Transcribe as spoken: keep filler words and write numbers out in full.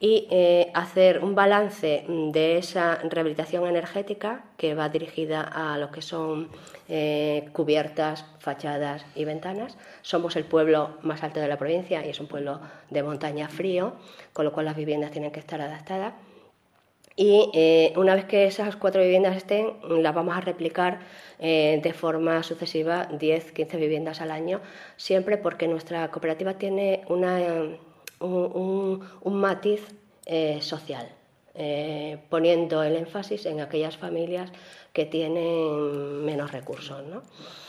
y eh, hacer un balance de esa rehabilitación energética que va dirigida a lo que son eh, cubiertas, fachadas y ventanas. Somos el pueblo más alto de la provincia y es un pueblo de montaña frío, con lo cual las viviendas tienen que estar adaptadas. Y eh, una vez que esas cuatro viviendas estén, las vamos a replicar eh, de forma sucesiva, diez, quince viviendas al año, siempre porque nuestra cooperativa tiene una, un, un, un matiz eh, social, eh, poniendo el énfasis en aquellas familias que tienen menos recursos, ¿no?